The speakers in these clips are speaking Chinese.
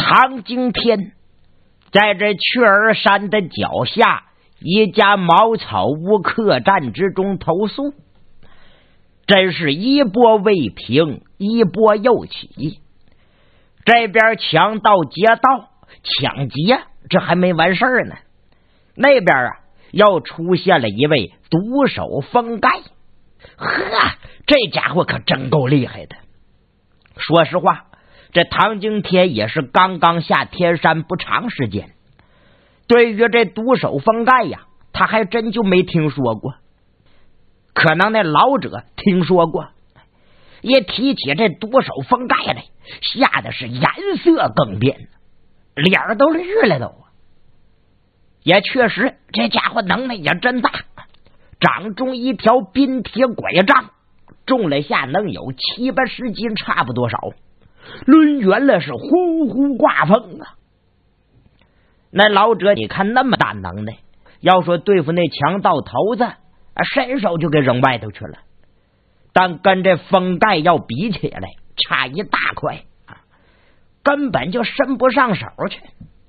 唐经天在这雀儿山的脚下一家茅草屋客栈之中投宿，真是一波未平，一波又起。这边强盗劫道抢劫，这还没完事儿呢，那边啊又出现了一位独手封盖。呵，这家伙可真够厉害的。说实话，这唐经天也是刚刚下天山不长时间，对于这独手封盖呀，他还真就没听说过。可能那老者听说过，一提起这独手封盖来，吓得是颜色更变，脸都绿了都。也确实，这家伙能耐也真大，掌中一条冰铁拐杖，重了下能有70-80斤，差不多少，抡圆了是呼呼刮风啊！那老者你看那么大能耐，要说对付那强盗头子，伸手就给扔外头去了，但跟这封盖要比起来，差一大块，根本就伸不上手去。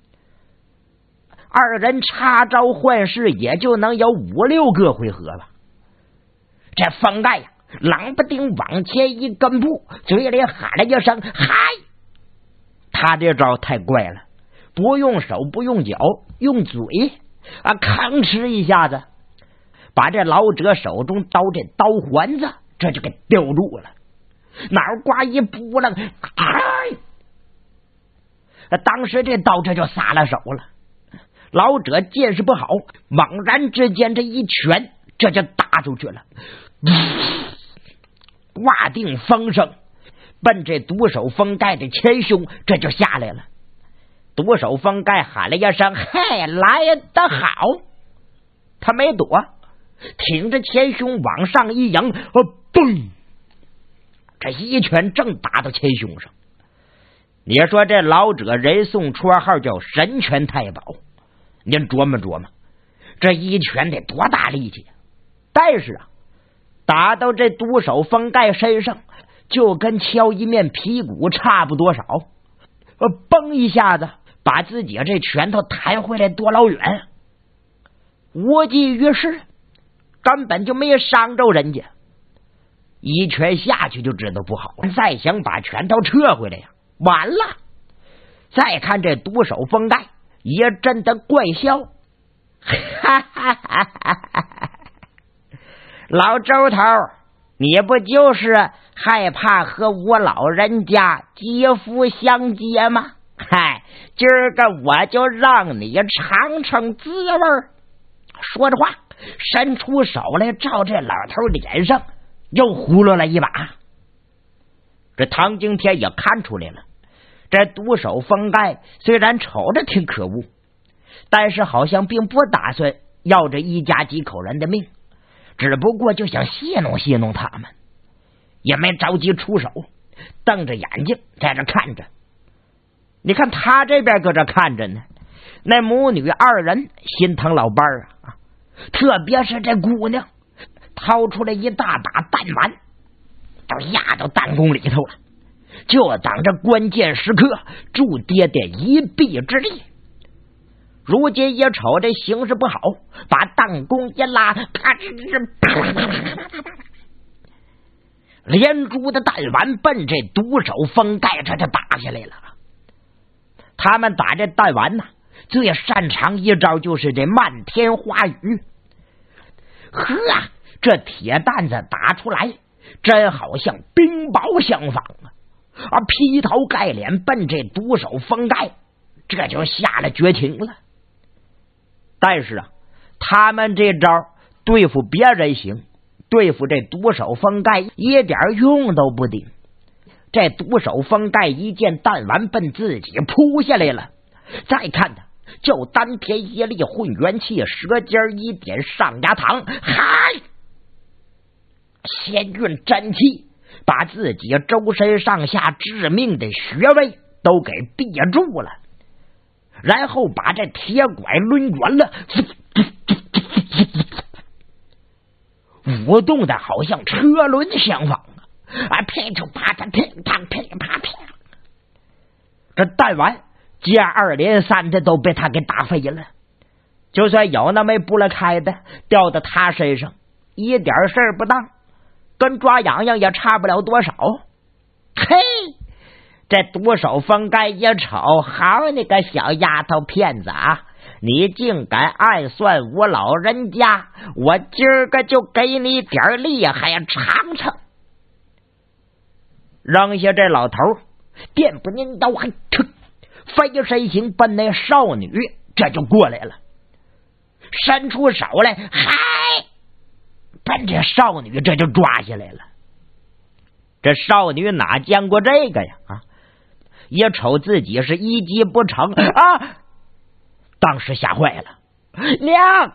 二人插招换式也就能有5-6个回合吧。这封盖呀，冷不丁往前一跟步，嘴里喊了一声嗨。他这招太怪了，不用手不用脚，用嘴吭哧一下子把这老者手中刀这刀环子这就给丢住了，脑瓜一扑棱，当时这刀这就撒了手了。老者见识不好，猛然之间这一拳这就打出去了，挂定风声，奔这独手封盖的前胸这就下来了。独手封盖喊了一声嘿，来得好，他没躲，挺着前胸往上一扬，嘣，这一拳正打到前胸上。你说这老者人送绰号叫神拳太保，您琢磨琢磨，这一拳得多大力气？但是打到这独手封盖身上，就跟敲一面皮鼓差不多少。嘣一下子把自己这拳头抬回来多老远，无济于事，根本就没伤着人家。一拳下去就知道不好，再想把拳头撤回来呀，完了。再看这独手封盖也真的怪笑，哈哈哈哈！老周头，你不就是害怕和我老人家肌肤相接吗？嗨，今儿个我就让你尝尝滋味。说着话，伸出手来，照这老头脸上又呼噜了一把。这唐经天也看出来了，这独手封盖虽然瞅着挺可恶，但是好像并不打算要这一家几口人的命，只不过就想戏弄戏弄他们，也没着急出手，瞪着眼睛在这看着。你看他这边搁这看着呢，那母女二人心疼老伴儿特别是这姑娘，掏出来一大把弹丸，都压到弹弓里头了，就等着关键时刻助爹爹一臂之力。如今一瞅这形势不好，把弹弓一拉，咔吱，连珠的弹丸奔这独手封盖这就打下来了。他们打这弹丸最擅长一招就是这漫天花雨。呵，这铁弹子打出来真好像冰雹相仿劈头盖脸奔这独手封盖，这就下了绝情了。但是他们这招对付别人行，对付这独手封盖一点用都不顶。这独手封盖一见弹丸奔自己扑下来了，再看他就丹田一力混元气，舌尖一点上牙膛，嗨，仙运真气把自己周身上下致命的穴位都给闭住了，然后把这铁拐抡圆了，舞动的好像车轮相仿噼里啪嚓，噼里啪噼里啪啪。这弹丸接二连三的都被他给打飞了。就算有那没补了开的掉到他身上，一点事儿不当，跟抓痒痒也差不了多少。嘿，这独手封盖一瞅，好你个小丫头片子啊！你竟敢暗算我老人家，我今儿个就给你点厉害呀，尝尝！扔下这老头，电不拧刀，还飞身形奔那少女，这就过来了，伸出手来，嗨，奔这少女这就抓下来了。这少女哪见过这个呀？也瞅自己是一击不成啊！当时吓坏了，娘，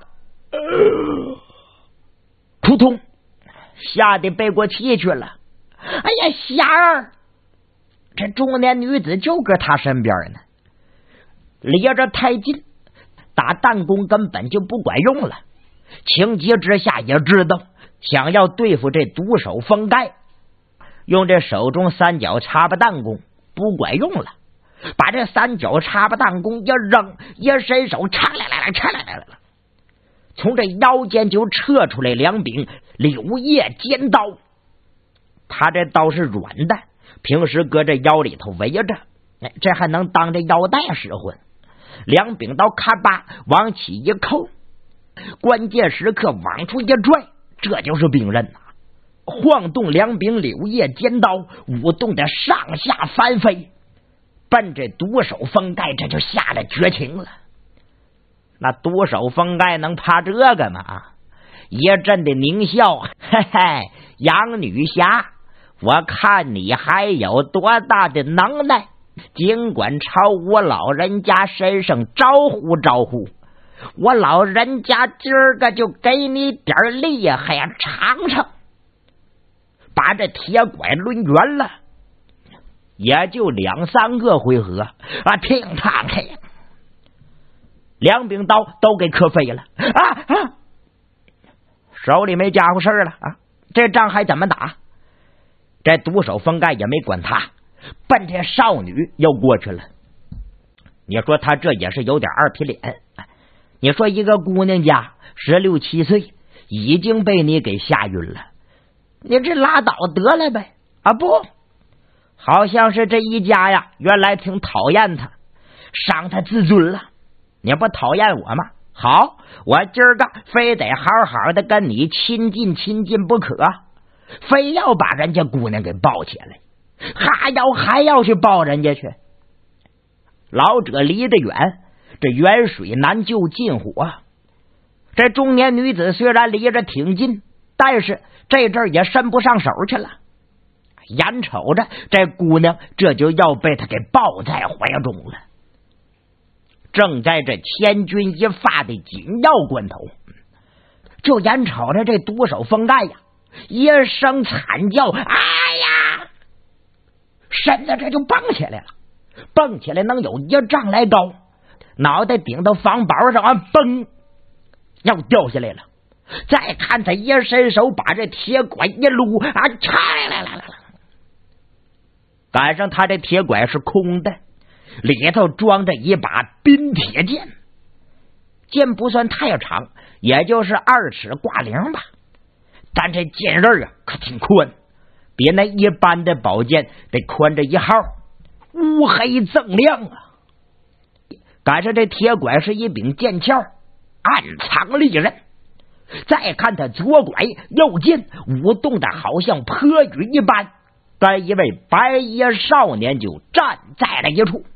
扑通，吓得背过气去了。哎呀，霞儿，这中年女子就搁他身边呢，离着太近，打弹弓根本就不管用了。情急之下也知道，想要对付这独手封盖，用这手中三角插巴弹弓不管用了，把这三角插巴弹弓一扔，一伸手，嚓来了，从这腰间就撤出来两柄柳叶尖刀。他这刀是软的，平时搁这腰里头围着，这还能当这腰带使唤。两柄刀咔吧往起一扣，关键时刻往出一拽，这就是兵刃呐！晃动两柄柳叶尖刀，舞动的上下翻飞，奔这独手封盖这就下了绝情了。那独手封盖能怕这个吗？一阵的狞笑，嘿嘿，杨女侠，我看你还有多大的能耐，尽管朝我老人家身上招呼招呼，我老人家今儿个就给你点厉害呀，尝尝。把这铁拐抡圆了，也就2-3个回合啊，乒乓嘿，两柄刀都给磕飞了啊！手里没家伙事了啊！这仗还怎么打？这独手封盖也没管他，奔这少女又过去了。你说他这也是有点二皮脸。你说一个姑娘家16、17岁已经被你给吓晕了，你这拉倒得了呗啊！不，好像是这一家呀，原来挺讨厌他，伤他自尊了。你不讨厌我吗？好，我今儿个非得好好的跟你亲近不可，非要把人家姑娘给抱起来，还要去抱人家去。老者离得远，这远水难救近火。这中年女子虽然离着挺近，但是这阵儿也伸不上手去了。眼瞅着这姑娘这就要被他给抱在怀中了。正在这千钧一发的紧要关头，就眼瞅着这独手封盖呀，一声惨叫，哎呀，身子这就蹦起来了，蹦起来能有1丈来高，脑袋顶到房宝上，嘣，要掉下来了。再看他一伸手把这铁拐一撸，插来，赶上他这铁拐是空的，里头装着一把冰铁剑，剑不算太长，也就是2尺挂铃吧，但这剑刃可挺宽，比那一般的宝剑得宽着1号，乌黑锃亮啊。赶上这铁拐是一柄剑鞘，暗藏利刃。再看他左拐右剑，舞动的好像泼雨一般，跟一位白衣少年就站在了一处。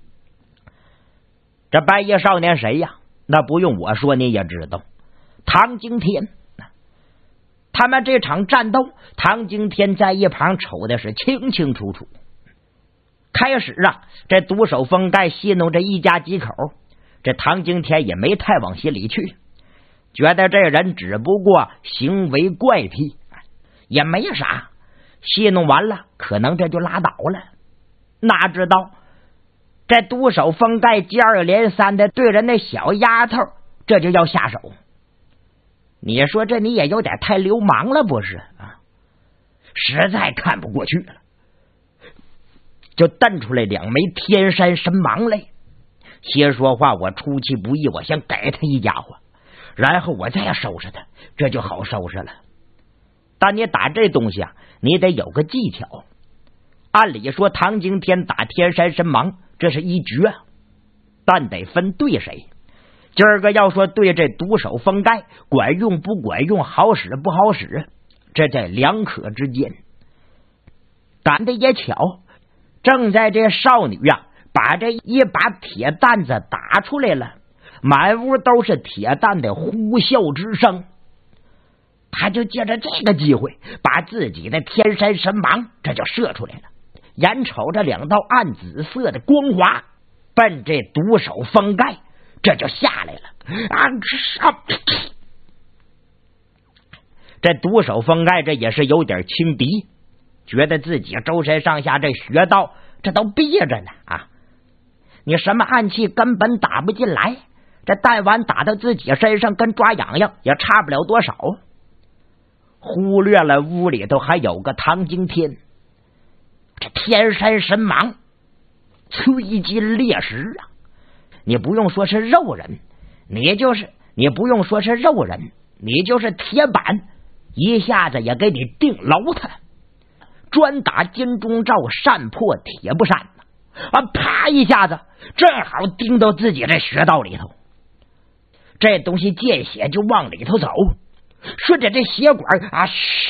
这白衣少年谁呀？那不用我说你也知道，唐惊天。他们这场战斗，唐惊天在一旁瞅的是清清楚楚。开始这独手封盖戏弄这一家几口，这唐惊天也没太往心里去，觉得这人只不过行为怪癖，也没啥，戏弄完了可能这就拉倒了。哪知道这独手封盖接二连三的对人那小丫头这就要下手。你说这你也有点太流氓了不是啊？实在看不过去了，就瞪出来2枚天山神芒来， 先说话我出其不意，我想改他一家伙，然后我再收拾他，这就好收拾了。但你打这东西啊，你得有个技巧。按理说唐惊天打天山神芒这是一绝，但得分对谁。今儿个要说对这独手封盖管用不管用，好使不好使，这在两可之间。赶得也巧，正在这少女啊把这一把铁担子打出来了，满屋都是铁弹的呼啸之声。他就借着这个机会把自己的天山神芒这就射出来了，眼瞅着两道暗紫色的光华奔这独手封盖这就下来了。这独手封盖这也是有点轻敌，觉得自己周身上下这穴道这都憋着呢啊！你什么暗器根本打不进来，这弹丸打到自己身上跟抓痒痒也差不了多少。忽略了屋里头还有个唐惊天，这天山神芒摧金裂石啊！你不用说是肉人，你不用说是肉人，你就是铁板，一下子也给你定牢他。专打金钟罩，善破铁不善啊！啪一下子正好钉到自己这穴道里头，这东西见血就往里头走，顺着这血管啊，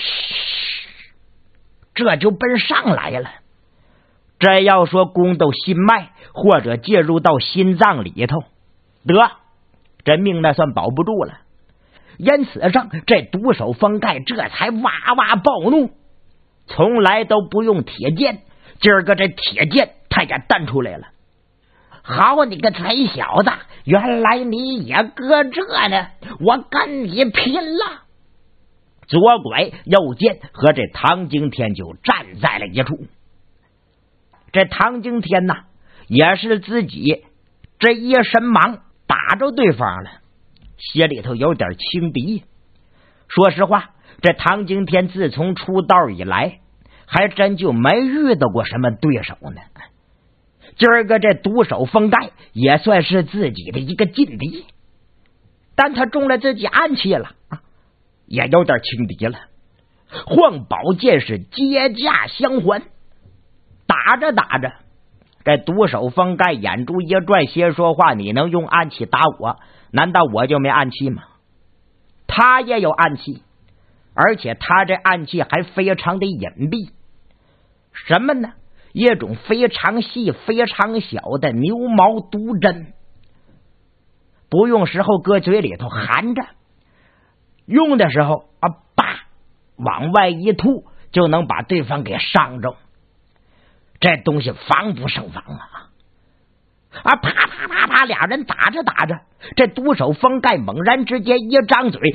这就奔上来了。这要说攻到心脉或者介入到心脏里头，得这命那算保不住了。因此上这独手封盖这才哇哇暴怒，从来都不用铁剑，今儿个这铁剑他也弹出来了。好你个贼小子，原来你也搁这呢，我跟你拼了！左拐右剑和这唐惊天就站在了一处。这唐惊天呐，也是自己这一神芒打着对方了，心里头有点轻敌。说实话，这唐惊天自从出道以来，还真就没遇到过什么对手呢。今儿个这独手封盖也算是自己的一个劲敌，但他中了自己暗器了，也有点轻敌了。晃宝剑是接驾相还，打着打着，这独手封盖眼珠一转，先说话：你能用暗器打我，难道我就没暗器吗？他也有暗器，而且他这暗器还非常的隐蔽。什么呢？一种非常细非常小的牛毛毒针，不用时候搁嘴里头含着，用的时候叭往外一吐，就能把对方给伤着。这东西防不胜防啪啪啪啪，俩人打着打着，这独手封盖猛然之间一张嘴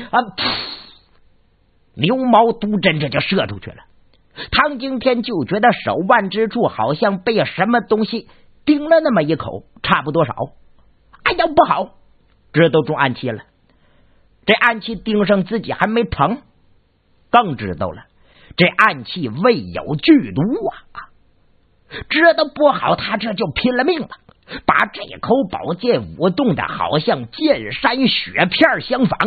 牛毛毒针这就射出去了。唐惊天就觉得手腕之处好像被什么东西叮了那么一口，差不多少。哎呀，不好，这都中暗器了。这暗器盯上自己还没疼，更知道了这暗器未有剧毒知道不好，他这就拼了命了，把这口宝剑舞动的好像剑山雪片相仿。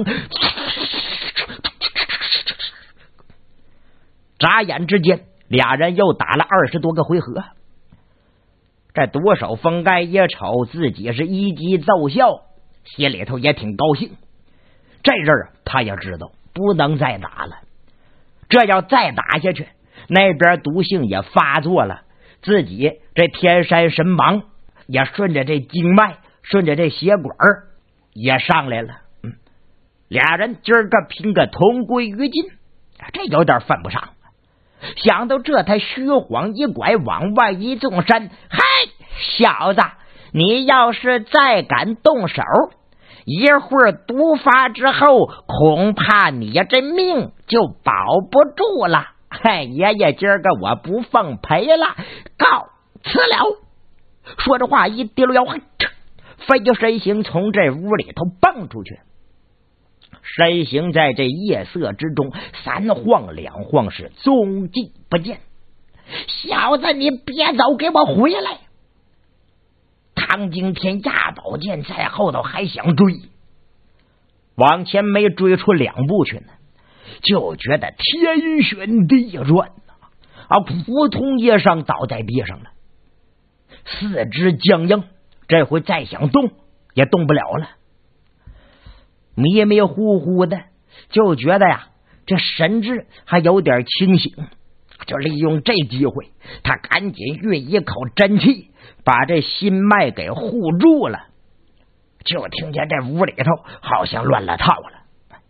眨眼之间，俩人又打了20多个回合。这独手封盖一瞅自己是一击奏效，心里头也挺高兴。这阵儿他也知道不能再打了，这要再打下去，那边毒性也发作了，自己这天山神芒也顺着这经脉，顺着这血管也上来了。俩人今儿个拼个同归于尽，这有点犯不上。想到这，他虚晃一拐，往外一纵身，嘿，小子，你要是再敢动手，一会儿毒发之后，恐怕你这命就保不住了。嘿，爷爷今儿个我不奉陪了，告辞了。说着话一滴溜，飞身形从这屋里头蹦出去，身形在这夜色之中3晃2晃，是踪迹不见。小子，你别走，给我回来！ 唐惊天压宝剑在后头，还想追，往前没追出2步去呢，就觉得天旋地转扑通一声倒在地上了，四肢僵硬，这回再想动也动不了了。迷迷糊糊的就觉得呀，这神志还有点清醒，就利用这机会，他赶紧运一口真气，把这心脉给护住了。就听见这屋里头好像乱了套了，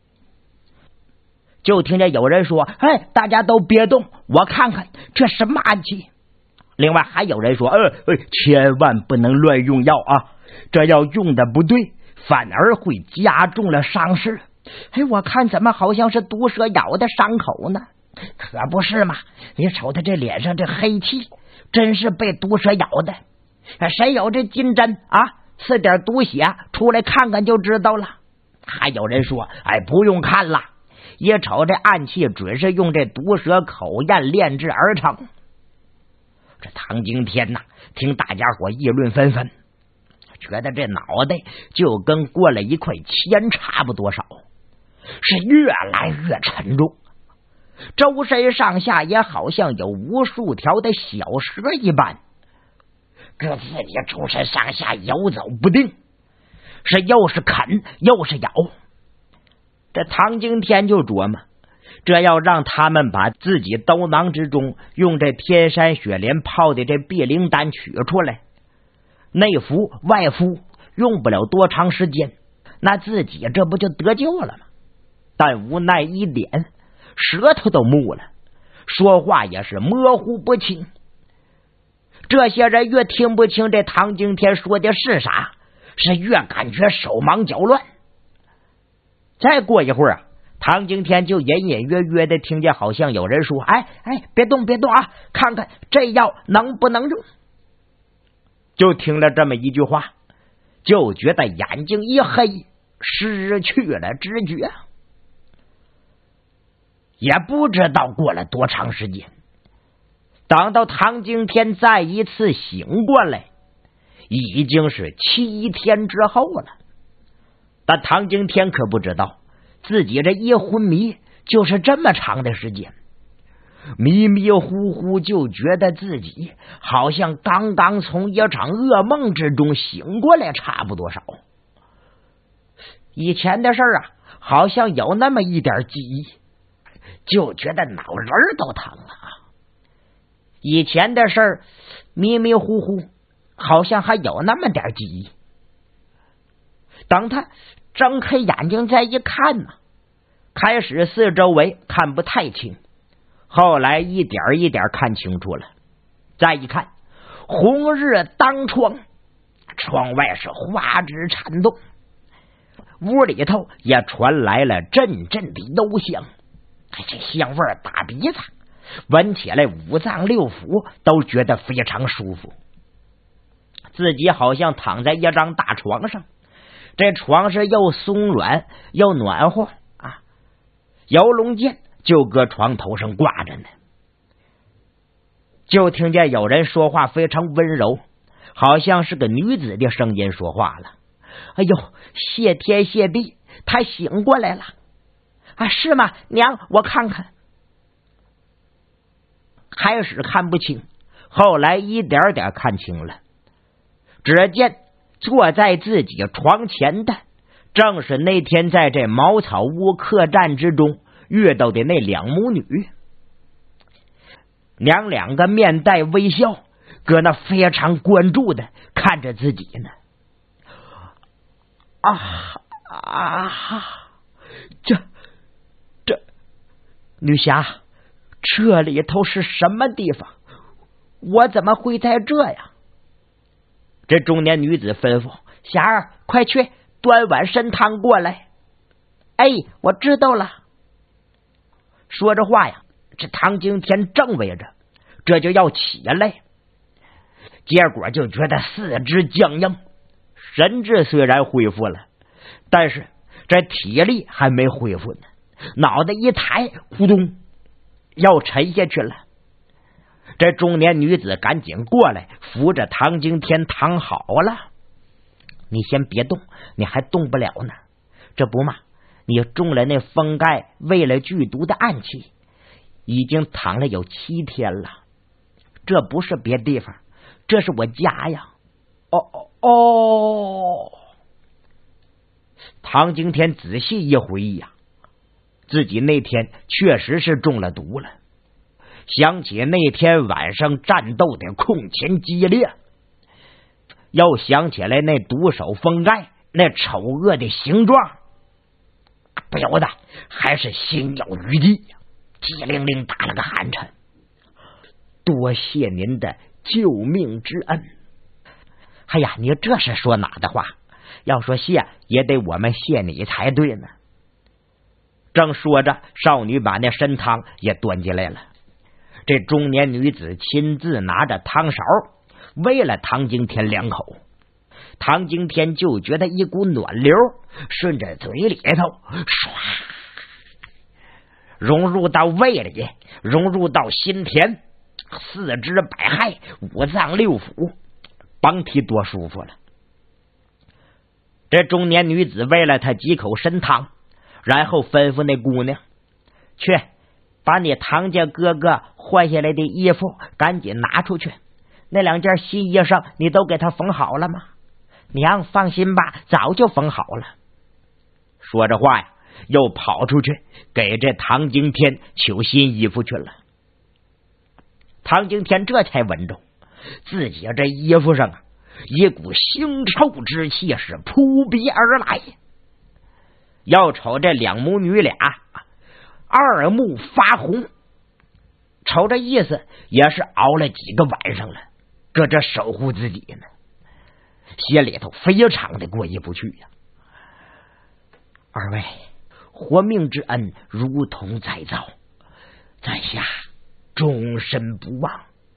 就听见有人说：“哎，大家都别动，我看看这什么暗器。”另外还有人说：“千万不能乱用药啊，这要用的不对，反而会加重了伤势。”我看怎么好像是毒蛇咬的伤口呢？可不是嘛！你瞅他这脸上这黑气，真是被毒蛇咬的。谁有这金针啊？刺点毒血出来看看就知道了。还有人说：“不用看了，一瞅这暗器准是用这毒蛇口咽炼制而成。”这唐惊天听大家伙议论纷纷，觉得这脑袋就跟过了一块铅差不多少，是越来越沉重，周身上下也好像有无数条的小蛇一般，搁自己周身上下游走不定，是又是啃又是咬。这唐惊天就琢磨，这要让他们把自己兜囊之中用这天山雪莲泡的这避灵丹取出来，内服外敷，用不了多长时间，那自己这不就得救了吗？但无奈一点，舌头都木了，说话也是模糊不清。这些人越听不清这唐惊天说的是啥，是越感觉手忙脚乱。再过一会儿唐惊天就隐隐约约的听见好像有人说：“别动别动啊，看看这药能不能用。”就听了这么一句话，就觉得眼睛一黑，失去了知觉。也不知道过了多长时间，等到唐惊天再一次醒过来，已经是7天之后了。但唐惊天可不知道，自己这一昏迷就是这么长的时间，迷迷糊糊就觉得自己好像刚刚从一场噩梦之中醒过来差不多少。以前的事好像有那么一点记忆，就觉得脑仁都疼了。以前的事迷迷糊糊，好像还有那么点记忆。等他睁开眼睛再一看开始四周围看不太清，后来一点一点看清楚了。再一看，红日当窗，窗外是花枝颤动，屋里头也传来了阵阵的幽香。这香味打鼻子，闻起来五脏六腑都觉得非常舒服。自己好像躺在一张大床上，这床是又松软又暖和摇龙剑就搁床头上挂着呢。就听见有人说话非常温柔，好像是个女子的声音说话了：“谢天谢地，他醒过来了。”“是吗？娘，我看看。”开始看不清，后来一点点看清了。只见坐在自己床前的正是那天在这茅草屋客栈之中遇到的那2母女。娘两个面带微笑，搁那非常关注的看着自己呢。这女侠，这里头是什么地方？我怎么会在这呀？这中年女子吩咐：“霞儿，快去端碗参汤过来。”“我知道了。”说着话这唐惊天正围着，这就要起来，结果就觉得四肢僵硬，神志虽然恢复了，但是这体力还没恢复呢。脑袋一抬，呼咚要沉下去了。这中年女子赶紧过来扶着唐惊天躺好了。 你先别动，你还动不了呢。这不嘛，你中了那封盖为了剧毒的暗器，已经躺了有7天了。这不是别地方，这是我家呀。唐惊天仔细一回忆呀，自己那天确实是中了毒了。想起那天晚上战斗的空前激烈，又想起来那毒手封盖那丑恶的形状，不由得还是心有余悸，激灵灵打了个寒颤。多谢您的救命之恩。哎呀，你这是说哪的话？要说谢也得我们谢你才对呢。正说着，少女把那参汤也端进来了。这中年女子亲自拿着汤勺喂了唐惊天2口，唐惊天就觉得一股暖流顺着嘴里头唰融入到胃里，融入到心田，4肢百骸，5脏6腑，甭提多舒服了。这中年女子喂了他几口参汤，然后吩咐那姑娘去把你唐家哥哥换下来的衣服赶紧拿出去，那2件新衣裳你都给他缝好了吗？娘放心吧，早就缝好了。说着话呀，又跑出去给这唐惊天取新衣服去了。唐惊天这才闻着自己这衣服上一股腥臭之气是扑鼻而来，要瞅这2母女俩2目发红，瞅这意思也是熬了几个晚上了，搁这守护自己呢，心里头非常的过意不去呀。2位活命之恩如同再造，在下终身不忘。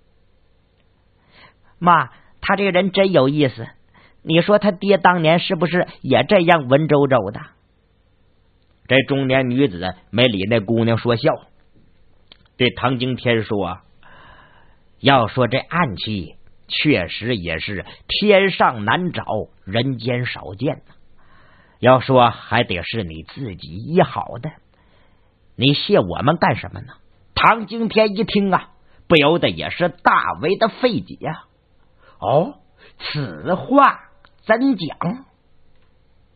妈，他这个人真有意思，你说他爹当年是不是也这样文绉绉的？这中年女子没理那姑娘说笑。这唐惊天说，要说这暗器确实也是天上难找，人间少见，要说还得是你自己医好的，你谢我们干什么呢？唐惊天一听不由得也是大为的费解。此话怎讲？